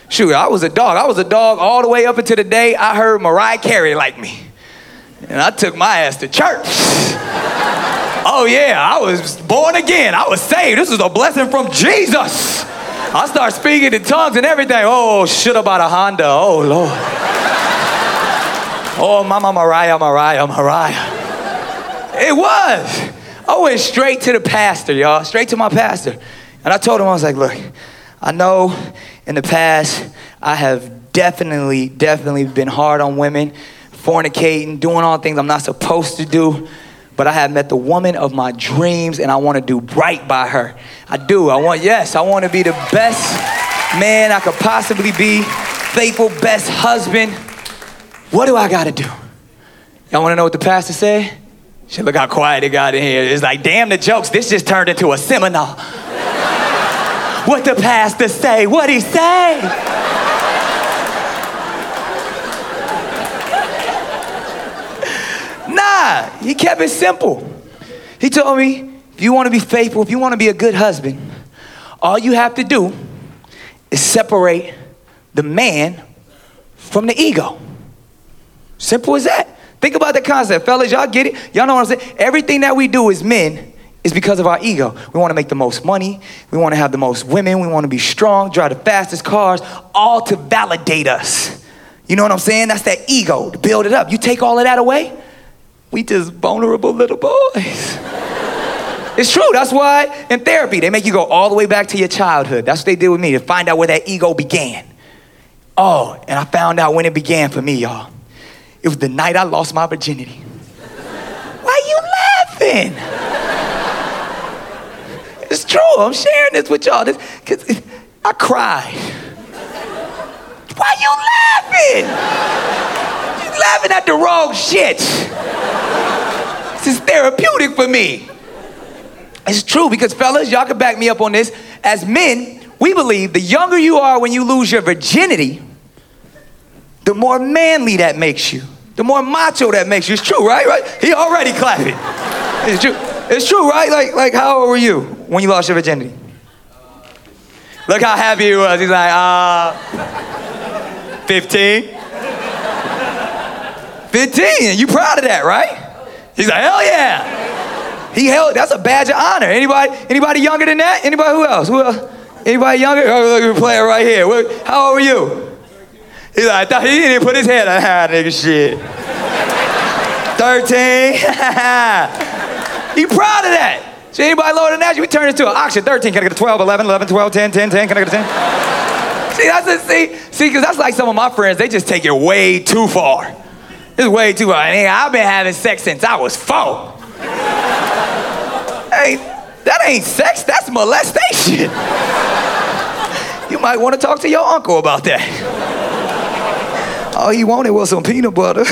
Shoot, I was a dog. I was a dog all the way up until the day I heard Mariah Carey like me. And I took my ass to church. Oh yeah, I was born again. I was saved. This was a blessing from Jesus. I started speaking in tongues and everything. Oh, shit about a Honda. Oh, Lord. Oh, Mama Mariah. It was. I went straight to the pastor, y'all. Straight to my pastor. And I told him, I was like, look, I know in the past I have definitely been hard on women, fornicating, doing all the things I'm not supposed to do. But I have met the woman of my dreams, and I want to do right by her. I do. I want to be the best man I could possibly be, faithful, best husband. What do I got to do? Y'all want to know what the pastor said? Shit, look how quiet it got in here. It's like, damn the jokes. This just turned into a seminar. What the pastor say? What'd he say? Nah, he kept it simple. He told me, if you want to be faithful, if you want to be a good husband, all you have to do is separate the man from the ego. Simple as that. Think about the concept. Fellas, y'all get it? Y'all know what I'm saying? Everything that we do as men is because of our ego. We want to make the most money. We want to have the most women. We want to be strong, drive the fastest cars, all to validate us. You know what I'm saying? That's that ego, to build it up. You take all of that away, we just vulnerable little boys. It's true. That's why in therapy, they make you go all the way back to your childhood. That's what they did with me, to find out where that ego began. Oh, and I found out when it began for me, y'all. It was the night I lost my virginity. Why you laughing? It's true. I'm sharing this with y'all. Cause I cried. Why you laughing? You laughing at the wrong shit. This is therapeutic for me. It's true, because fellas, y'all can back me up on this. As men, we believe the younger you are when you lose your virginity, the more manly that makes you, the more macho that makes you. It's true, right? Right? He already clapping. It's true. It's true, right? Like how old were you when you lost your virginity? Look how happy he was. He's like, 15. 15, you proud of that, right? He's like, hell yeah. That's a badge of honor. Anybody younger than that? Anybody, who else? Anybody younger? Oh, look, we're playing right here. How old were you? He's like, I thought he didn't put his head on, nigga, shit. 13. You proud of that? So anybody lower than that, we turn this to an auction. 13, can I get a 12, 11, 12, 10, 10, can I get a 10? See, because that's like some of my friends, they just take it way too far. It's way too far. I've been having sex since I was 4. Hey, that ain't sex, that's molestation. You might want to talk to your uncle about that. All he wanted was some peanut butter.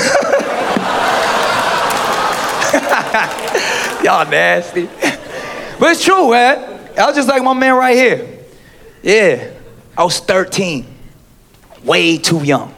Y'all nasty. But it's true, man. I was just like my man right here. Yeah, I was 13. Way too young.